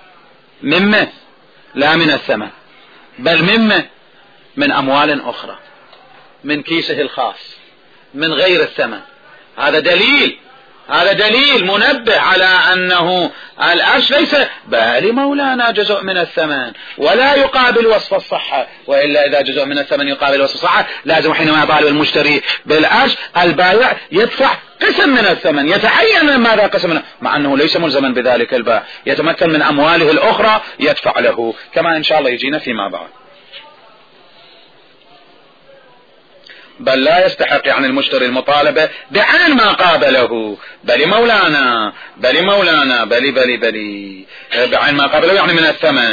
لا من الثمن، بل من أموال أخرى، من كيسه الخاص، من غير الثمن. هذا دليل منبه على أنه الأش ليس بل مولانا جزء من الثمن ولا يقابل وصف الصحة. وإلا إذا جزء من الثمن يقابل وصف الصحة لازم حينما يطالب المشتري بالأش البائع يدفع قسم من الثمن، يتعين ماذا قسم منه، مع أنه ليس ملزما بذلك البائع، يتمكن من أمواله الأخرى يدفع له، كما إن شاء الله يجينا فيما بعد. بل لا يستحق يعني المشتري المطالبة بعين ما قابله. بل مولانا بعين ما قابله يعني من الثمن.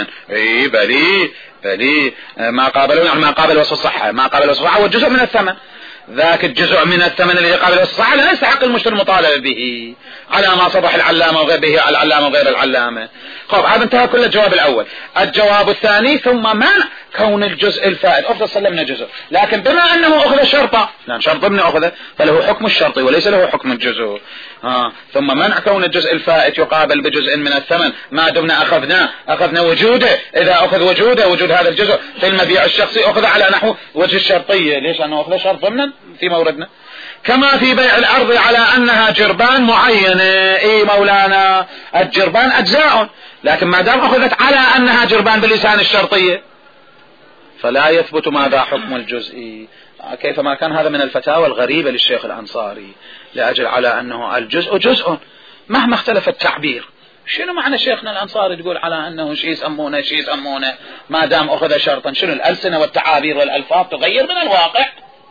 بلي ما قابله يعني ما قابل وصف الصحة، ما قابل وصف الصحة هو جزء من الثمن، ذاك الجزء من الثمن الذي قابل وصف الصحة لا يستحق المشتري المطالبة به على ما صرح العلامة وغير به على العلامة وغير العلامة. خب هذا انتهى كل الجواب الأول. الجواب الثاني ثم منع كون الجزء الفائت. أفضل سلمنا جزء، لكن بما أنه أخذ شرطا، لأن شرط ابن أخذ فله حكم الشرط وليس له حكم الجزء. ثم منع كون الجزء الفائت يقابل بجزء من الثمن ما دمنا أخذنا وجوده. إذا أخذ وجود هذا الجزء في المبيع الشخصي أخذ على نحو وجه الشرطية. ليش؟ أنه أخذ شرط ضمنا في موردنا. كما في بيع الأرض على أنها جربان معينة. مولانا الجربان أجزاء، لكن ما دام أخذت على أنها جربان بلسان الشرطية فلا يثبت ماذا حكم الجزء. كيفما كان هذا من الفتاوى الغريبة للشيخ الأنصاري، لأجل على أنه الجزء جزء مهما اختلف التعبير. شنو معنى شيخنا الأنصاري تقول على أنه شيء يسمونه ما دام أخذ شرطا؟ شنو الألسنة والتعابير والألفاظ تغير من الواقع؟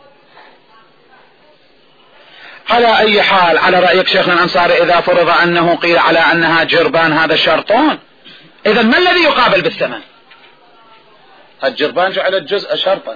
على أي حال على رأيك شيخنا الأنصاري إذا فرض أنه قيل على أنها جربان هذا شرطون، إذا ما الذي يقابل بالثمن؟ الجربان جعل الجزء شرطا،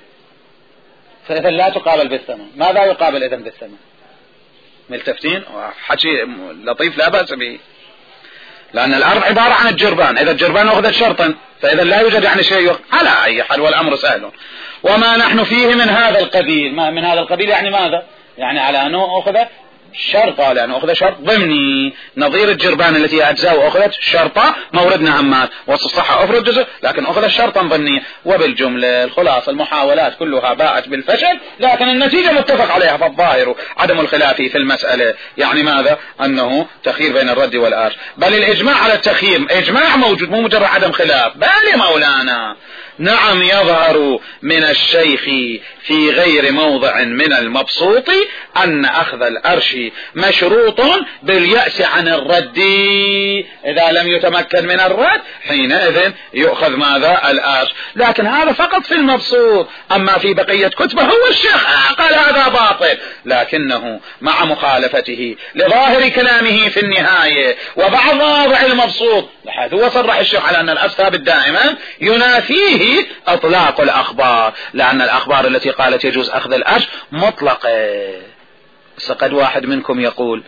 فإذا لا تقابل بالثمن ماذا يقابل إذن بالثمن؟ ملتفتين حكي لطيف لا بأس به، لأن الأرض عبارة عن الجربان، إذا الجربان أخذت شرطا فإذا لا يوجد يعني شيء على أي حال والأمر سهل. وما نحن فيه من هذا القبيل، من هذا القبيل يعني ماذا؟ يعني على أنه أخذ شرطة، لأنه أخذ شرط ضمني نظير الجربان التي أجزاء وأخذت شرطة موردنا همات وصف الصحة أفرد جزء، لكن أخذ شرطا ضمني. وبالجملة الخلاصة المحاولات كلها باءت بالفشل، لكن النتيجة متفق عليها، فالظاهر عدم الخلاف في المسألة يعني ماذا؟ أنه تخيير بين الرد والآش، بل الإجماع على التخيير إجماع موجود مو مجرد عدم خلاف. بل مولانا نعم يظهر من الشيخ في غير موضع من المبسوط أن أخذ الأرش مشروط باليأس عن الرد، إذا لم يتمكن من الرد حينئذ يؤخذ ماذا؟ الأرش. لكن هذا فقط في المبسوط، أما في بقية كتبه هو الشيخ قال هذا باطل، لكنه مع مخالفته لظاهر كلامه في النهاية وبعض مواضع المبسوط لحيث هو صرح الشيخ على أن الأرش ثابت دائما ينافيه اطلاق الاخبار، لان الاخبار التي قالت يجوز اخذ الارش مطلقه. قد واحد منكم يقول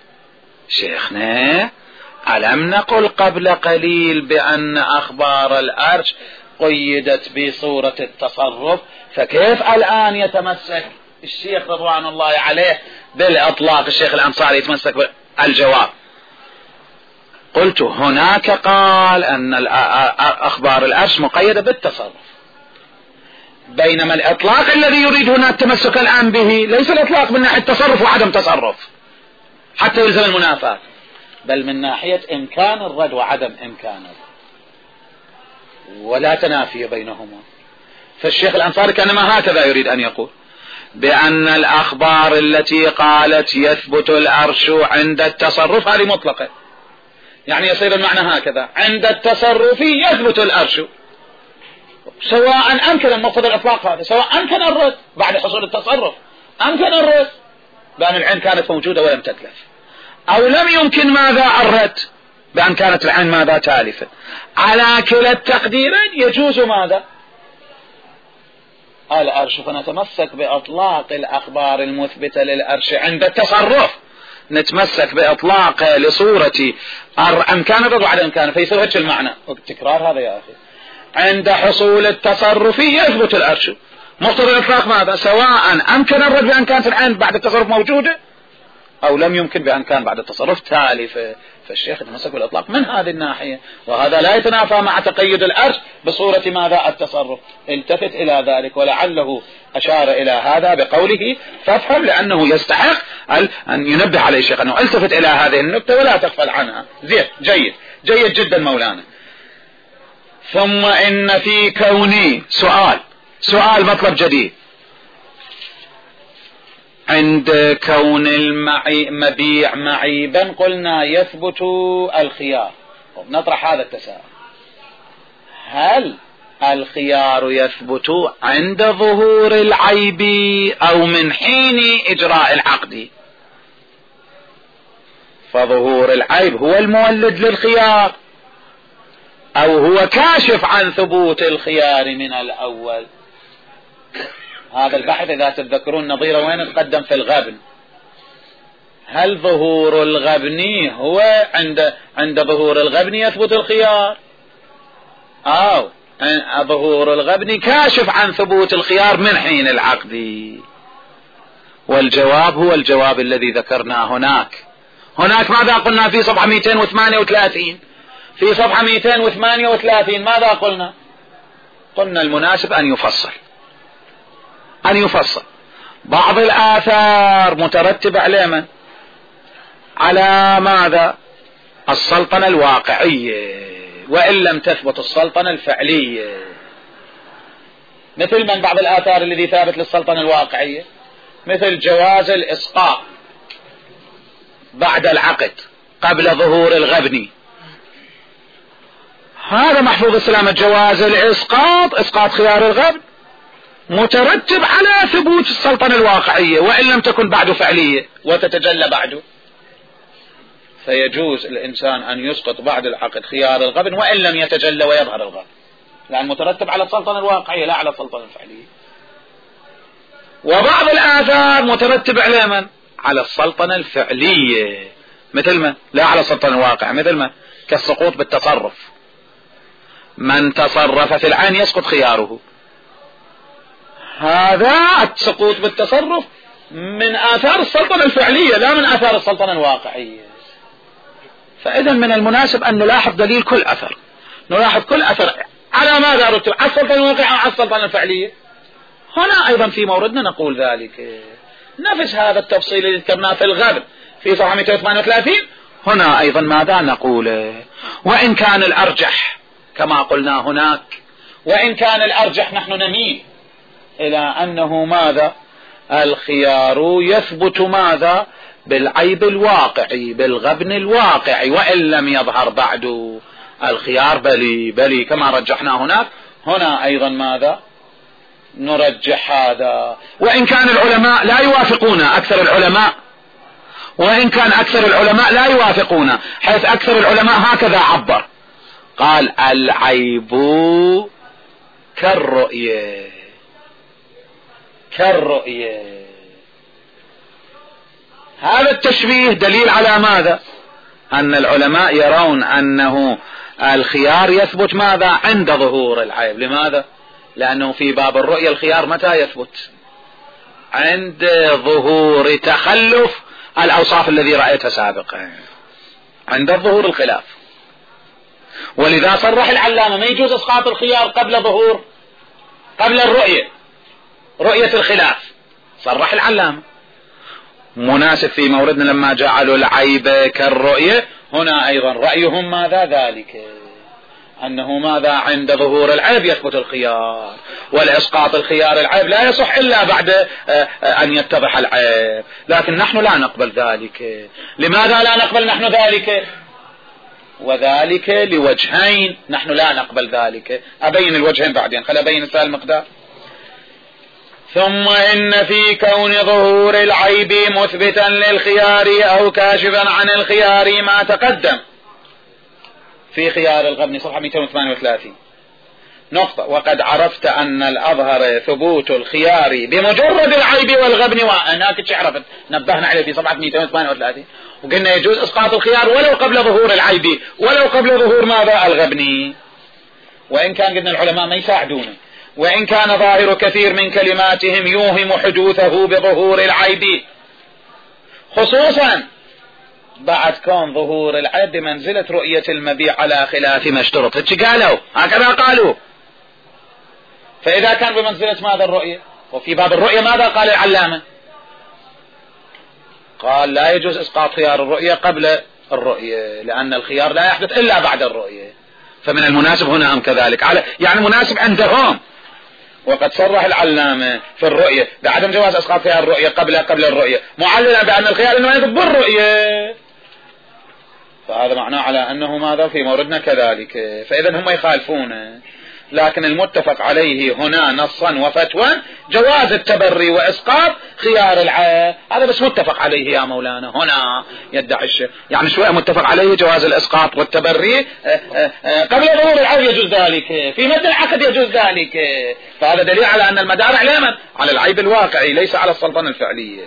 شيخنا ألم نقل قبل قليل بأن أخبار الأرش قيدت بصورة التصرف، فكيف الآن يتمسك الشيخ رضوان الله عليه بالإطلاق؟ الشيخ الأنصاري يتمسك بالجواب. قلت هناك قال أن أخبار الأرش مقيدة بالتصرف، بينما الإطلاق الذي يريد هنا التمسك الآن به ليس الإطلاق من ناحية تصرف وعدم تصرف حتى يلزم المنافاة، بل من ناحية إمكان الرد وعدم إمكان الرد، ولا تنافي بينهما. فالشيخ الأنصاري كانما هكذا يريد أن يقول بأن الأخبار التي قالت يثبت الأرش عند التصرف هذه مطلقة، يعني يصير المعنى هكذا: عند التصرف يثبت الأرش، سواء أمكن المقتضى الإطلاق هذا، سواء أمكن الرد بعد حصول التصرف، أمكن الرد بأن العين كانت موجودة ولم تتلف، أو لم يمكن ماذا الرد بأن كانت العين ماذا تالفة. على كلا التقديرين يجوز ماذا الأرش، فنتمسك بإطلاق الأخبار المثبتة للأرش عند التصرف، نتمسك بإطلاقه لصورة أمكان الرد وعدم أمكانه، فيصير هيك المعنى. التكرار هذا يا أخي: عند حصول التصرف يثبت الأرش، مقتضى الإطلاق ماذا؟ سواء أمكن الرد بأن كانت العين بعد التصرف موجودة، أو لم يمكن بأن كان بعد التصرف تالفة. فالشيخ يتمسك بالإطلاق من هذه الناحية، وهذا لا يتنافى مع تقيد الأرش بصورة ماذا التصرف. التفت إلى ذلك، ولعله أشار إلى هذا بقوله فافهم، لأنه يستحق أن ينبه عليه الشيخ أنه التفت إلى هذه النقطة ولا تغفل عنها. زين، جيد جيد جدا مولانا. ثم إن في كوني سؤال مطلب جديد: عند كون المبيع معيبا قلنا يثبت الخيار. نطرح هذا التساؤل: هل الخيار يثبت عند ظهور العيب أو من حين إجراء العقد؟ فظهور العيب هو المولد للخيار، أو هو كاشف عن ثبوت الخيار من الأول؟ هذا البحث إذا تتذكرون نظيره وين تقدم في الغبن. هل ظهور الغبن هو عند ظهور الغبن يثبت الخيار، أو ظهور الغبن كاشف عن ثبوت الخيار من حين العقد؟ والجواب هو الجواب الذي ذكرناه هناك ماذا قلنا في صفحة 238؟ في صفحة 238 ماذا قلنا؟ قلنا المناسب أن يفصل بعض الآثار مترتبة على من؟ على ماذا؟ السلطنة الواقعية، وإن لم تثبت السلطنة الفعلية. مثل من بعض الآثار الذي ثابت للسلطنة الواقعية؟ مثل جواز الإسقاط بعد العقد قبل ظهور الغبن، هذا محفوظ السلامة. جواز الإسقاط، إسقاط خيار الغبن، مترتب على ثبوت السلطنة الواقعية وإن لم تكن بعد فعلية وتتجلى بعده. فيجوز الإنسان أن يسقط بعد العقد خيار الغبن وإن لم يتجلى ويظهر الغبن، لأن مترتب على السلطنة الواقعية لا على السلطنة الفعلية. وبعض الآثار مترتب على من؟ على السلطنة الفعلية، مثل من؟ لا على السلطنة الواقعية، مثل من؟ كالسقوط بالتصرف. من تصرف في العين يسقط خياره، هذا السقوط بالتصرف من آثار السلطنة الفعلية لا من آثار السلطنة الواقعية. فإذا من المناسب أن نلاحظ دليل كل أثر، نلاحظ كل أثر على ماذا رتب، على السلطنة الواقعية أو على السلطنة الفعلية. هنا أيضا في موردنا نقول ذلك، نفس هذا التفصيل الذي ذكرناه في الغبن في صفحة 238، هنا أيضا ماذا نقول؟ وإن كان الأرجح كما قلنا هناك، وإن كان الأرجح نحن نميل إلى أنه ماذا؟ الخيار يثبت ماذا؟ بالعيب الواقعي، بالغبن الواقعي، وإن لم يظهر بعد الخيار بلي كما رجحنا هناك. هنا أيضا ماذا؟ نرجح هذا. وإن كان العلماء لا يوافقون، أكثر العلماء، وإن كان أكثر العلماء لا يوافقون، حيث أكثر العلماء هكذا عبر، قال العيب كالرؤية. هذا التشبيه دليل على ماذا؟ أن العلماء يرون أنه الخيار يثبت ماذا؟ عند ظهور العيب. لماذا؟ لأنه في باب الرؤية الخيار متى يثبت؟ عند ظهور تخلف الأوصاف الذي رأيتها سابقا، عند ظهور الخلاف. ولذا صرح العلامة ما يجوز إسقاط الخيار قبل رؤية الخلاف، صرح العلامة. مناسب في موردنا لما جعلوا العيب كالرؤية، هنا أيضا رأيهم ماذا؟ ذلك أنه ماذا؟ عند ظهور العيب يثبت الخيار، والإسقاط الخيار العيب لا يصح إلا بعد أن يتضح العيب. لكن نحن لا نقبل ذلك. لماذا لا نقبل نحن ذلك؟ وذلك لوجهين، نحن لا نقبل ذلك. أبين الوجهين بعدين، خل أبين السائل المقدار. ثم إن في كون ظهور العيب مثبتا للخيار أو كاشفا عن الخيار ما تقدم في خيار الغبن صفحة 238 نقطة. وقد عرفت أن الأظهر ثبوت الخيار بمجرد العيب والغبن، وهناك عرفت نبهنا عليه في صفحة 238 وقلنا يجوز إسقاط الخيار ولو قبل ظهور العيب ولو قبل ظهور ماذا؟ الغبن. وإن كان قلنا العلماء ما يساعدونه، وإن كان ظاهر كثير من كلماتهم يوهم حدوثه بظهور العيب، خصوصا بعد كون ظهور العيب بمنزلة رؤية المبيع على خلاف ما اشترط. قالوا هكذا قالوا. فإذا كان بمنزلة ماذا الرؤية؟ وفي باب الرؤية ماذا قال العلامة؟ قال لا يجوز إسقاط خيار الرؤية قبل الرؤية، لأن الخيار لا يحدث إلا بعد الرؤية. فمن المناسب هنا هم كذلك، يعني مناسب عندهم. وقد صرح العلامة في الرؤية بعدم جواز إسقاط خيار الرؤية قبل الرؤية، معللا بأن الخيار إنما يثبت بالرؤية. فهذا معناه على أنه ماذا في موردنا كذلك. فإذا هم يخالفون، لكن المتفق عليه هنا نصا وفتوى جواز التبري وإسقاط خيار العيب. هذا بس متفق عليه يا مولانا. هنا يدعي الشيخ يعني شوية متفق عليه جواز الإسقاط والتبري قبل ظهور العيب يجوز ذلك، في مد العقد يجوز ذلك. فهذا دليل على أن المدار على العيب الواقعي ليس على السلطنة الفعلية.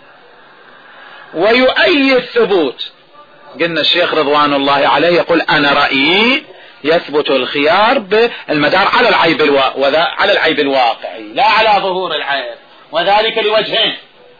ويؤيد ثبوت، قلنا الشيخ رضوان الله عليه يقول أنا رأيي يثبت الخيار بالمدار على العيب الواقعي لا على ظهور العيب، وذلك لوجهين.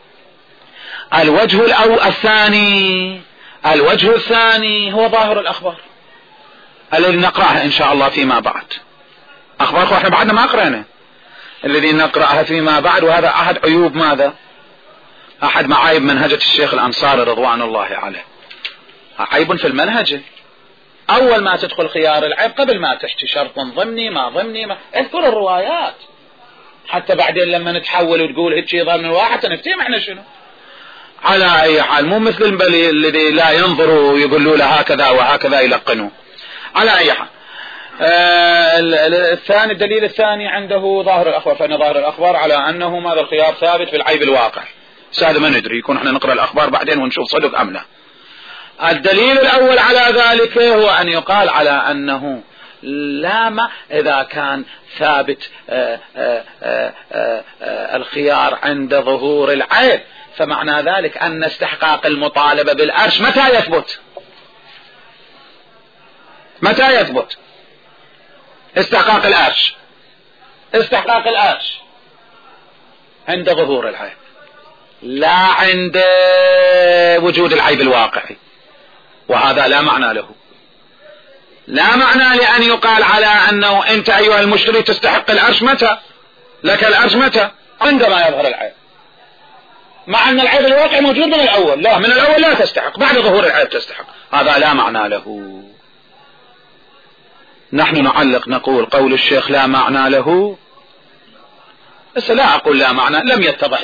الوجه الثاني هو ظاهر الأخبار الذي نقرأها إن شاء الله فيما بعد. أخباركم احنا بعدنا ما قرأنا الذي نقرأها فيما بعد، وهذا أحد عيوب ماذا؟ أحد معايب منهجة الشيخ الأنصاري رضوان الله عليه، عيب في المنهج. أول ما تدخل خيار العيب قبل ما تحكي شرط ضمني ما اذكر الروايات، حتى بعدين لما نتحول وتقول هيك ضمن واحد نفتهم احنا شنو. على أي حال مو مثل الذي لا ينظر ويقولوا له هكذا وهكذا يلقنوا. على أي حال الدليل الثاني عنده ظاهر الأخبار، فإن ظاهر الأخبار على أنه ماذا الخيار ثابت في العيب الواقع. هذا ما ندري، يكون احنا نقرأ الأخبار بعدين ونشوف صدق أم لا. الدليل الأول على ذلك هو أن يقال على أنه لا إذا كان ثابت الخيار عند ظهور العيب، فمعنى ذلك أن استحقاق المطالبة بالأرش متى يثبت؟ استحقاق الأرش عند ظهور العيب، لا عند وجود العيب الواقعي. وهذا لا معنى له، لا معنى لأن يقال على أنه أنت أيها المشتري تستحق الأرش متى؟ لك الأرش متى؟ عندما يظهر العيب، مع أن العيب الواقعي موجود من الأول. لا، من الأول لا تستحق، بعد ظهور العيب تستحق. هذا لا معنى له. نحن نعلق نقول قول الشيخ لا معنى له، بس لا أقول لا معنى، لم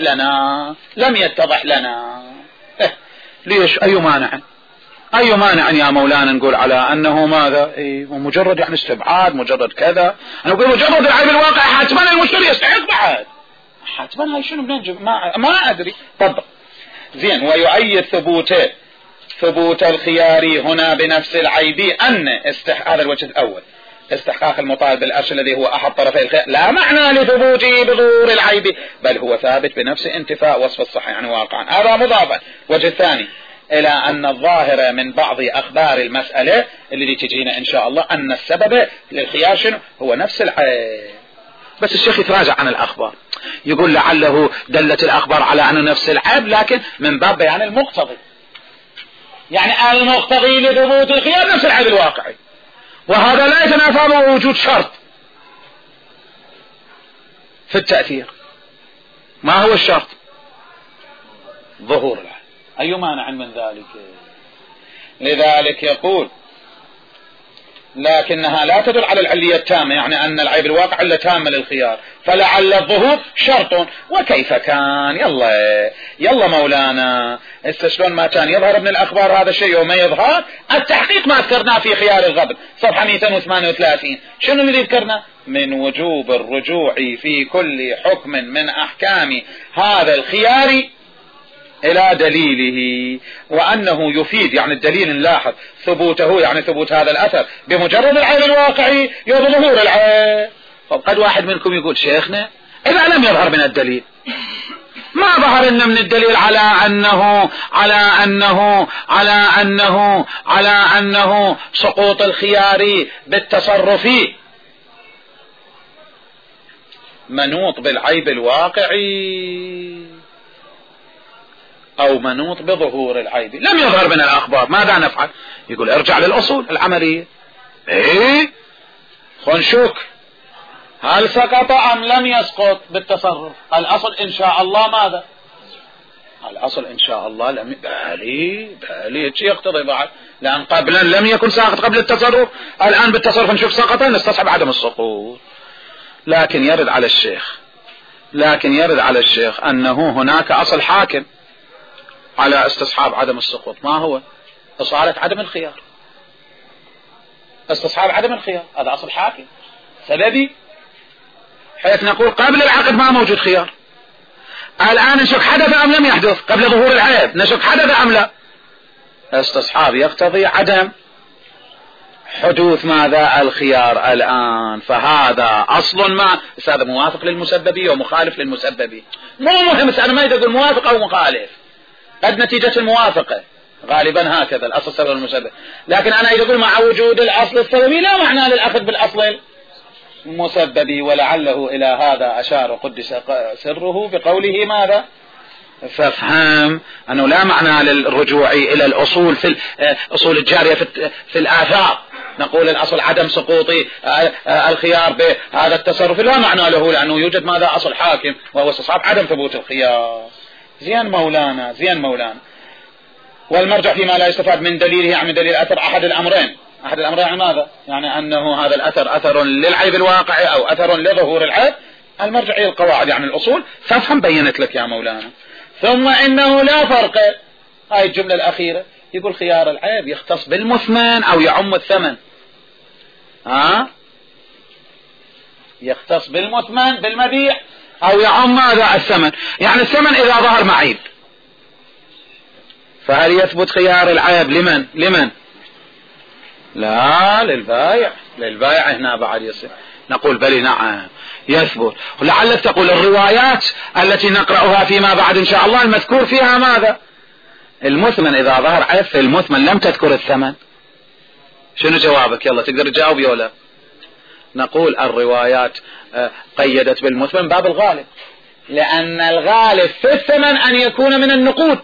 يتضح لنا. ليش؟ أي مانع يا مولانا نقول على أنه ماذا؟ ومجرد يعني استبعاد، مجرد كذا. أنا أقول مجرد العيب الواقع حتما المشتري يستحق بعد، حتما هاي شنو بنجيب؟ ما أدري. طب زين. ويؤيد ثبوت الخيار هنا بنفس العيب أن هذا الوجه الأول استحقاق المطالب بالأرش الذي هو أحد طرفي الخيار لا معنى لثبوته بظهور العيب، بل هو ثابت بنفس انتفاء وصف الصحة يعني واقعا. هذا مضافا. وجه الثاني إلى أن الظاهر من بعض أخبار المسألة اللي تجينا إن شاء الله أن السبب للخيار شنو؟ هو نفس العيب. بس الشيخ يتراجع عن الأخبار، يقول لعله دلت الأخبار على أنه نفس العيب، لكن من باب بيان المقتضي، يعني المقتضي لثبوت الخيار نفس العيب الواقعي، وهذا لا يتنافى مع وجود شرط في التأثير. ما هو الشرط؟ ظهور العيب. أي مانع من ذلك؟ لذلك يقول لكنها لا تدل على العلية التامة، يعني أن العيب الواقع علة تامة للخيار، فلعل الظهور شرط. وكيف كان؟ يلا مولانا، شلون ما كان يظهر من الأخبار هذا الشيء وما يظهر. التحقيق ما ذكرناه في خيار الغبن صفحة 238. شنو اللي ذكرنا؟ من وجوب الرجوع في كل حكم من أحكام هذا الخيار إلى دليله، وأنه يفيد يعني الدليل نلاحظ ثبوته يعني ثبوت هذا الأثر بمجرد العين الواقعي بظهور العين. قد واحد منكم يقول شيخنا إذا لم يظهر من الدليل، ما ظهر لنا من الدليل على أنه سقوط الخيار بالتصرف منوط بالعيب الواقعي أو منوط بظهور العيب، لم يظهر من الأخبار، ماذا نفعل؟ يقول ارجع للأصول العملية. خنشوك هل سقط أم لم يسقط بالتصرف؟ الأصل إن شاء الله ماذا؟ الأصل إن شاء الله لم بالي يقتضي بعد، لأن قبلا لم يكن ساقط قبل التصرف، الآن بالتصرف نشوف سقطا نستصحب عدم السقوط. لكن يرد على الشيخ أنه هناك أصل حاكم على استصحاب عدم السقوط. ما هو؟ إصالة عدم الخيار، استصحاب عدم الخيار، هذا أصل حاكم سببي، حيث نقول قبل العقد ما موجود خيار، الآن نشك حدث أم لم يحدث قبل ظهور العيب، نشك حدث أم لا. استصحاب يقتضي عدم حدوث ماذا؟ الخيار الآن. فهذا أصل ما هذا موافق للمسببي ومخالف للمسببي، مو مهم أنا ما يقول موافق أو مخالف، قد نتيجة الموافقة غالبا هكذا الأصل السبب المسبب، لكن أنا يقول مع وجود الأصل السببي لا معنى للأخذ بالأصل المسببي، ولعله إلى هذا أشار قدس سره بقوله ماذا؟ فافهم أنه لا معنى للرجوع إلى الأصول في الأصول الجارية في الآثار، نقول الأصل عدم سقوط الخيار بهذا التصرف، لا معنى له، لأنه يوجد ماذا؟ أصل حاكم وهو استصحاب عدم ثبوت الخيار. زين مولانا. والمرجع فيما لا يستفاد من دليله يعني من دليل الأثر أحد الأمرين يعني ماذا؟ يعني أنه هذا الأثر أثر للعيب الواقعي أو أثر لظهور العيب. المرجع إلى القواعد يعني الأصول، فافهم بينت لك يا مولانا. ثم إنه لا فرق، هاي الجملة الأخيرة، يقول خيار العيب يختص بالمثمن أو يعم الثمن. يختص بالمثمن بالمبيع أو يعم ماذا؟ الثمن. يعني الثمن إذا ظهر معيب فهل يثبت خيار العيب لمن؟ لا للبائع هنا بعد يصير. نقول بلي نعم يثبت. ولعلك تقول الروايات التي نقرأها فيما بعد إن شاء الله المذكور فيها ماذا؟ المثمن إذا ظهر عيب في المثمن لم تذكر الثمن. شنو جوابك؟ يلا تقدر تجاوب ولا؟ نقول الروايات قيدت بالمثمن باب الغالب، لأن الغالب في الثمن أن يكون من النقود،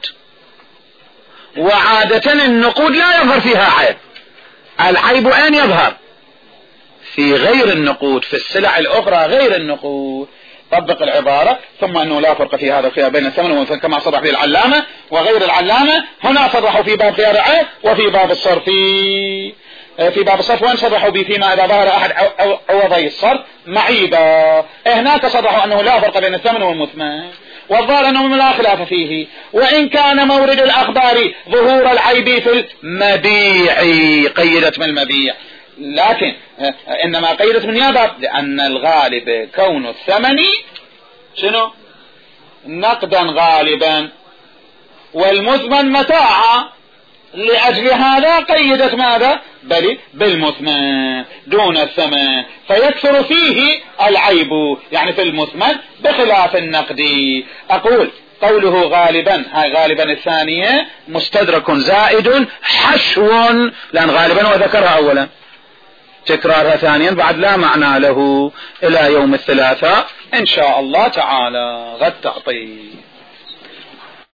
وعادة النقود لا يظهر فيها عيب. العيب أين يظهر؟ في غير النقود، في السلع الأخرى غير النقود. طبق العبارة. ثم أنه لا فرق في هذا الخيار بين الثمن والمثمن كما صرح به العلامة وغير العلامة. هنا صرحوا في باب خيار العيب وفي باب الصرف. في باب الصرف وين صرحوا به؟ فيما إذا ظهر أحد عوضي الصرف معيبا. هناك صرحوا أنه لا فرق بين الثمن والمثمن، والظاهر أنه لا خلاف فيه، وإن كان مورد الأخبار ظهور العيب في المبيع، قيدت من المبيع، لكن إنما قيدت من يابا، لأن الغالب كون الثمن شنو؟ نقدا غالبا، والمثمن متاعا، لأجل هذا قيدت ماذا؟ بل بالمثمن دون الثمن، فيكثر فيه العيب يعني في المثمن بخلاف النقدي. أقول قوله غالبا، هاي غالبا الثانية مستدرك زائد حشو، لأن غالبا وذكرها أولا، تكرارها ثانيا بعد لا معنى له. إلى يوم الثلاثاء إن شاء الله تعالى، غد تعطي.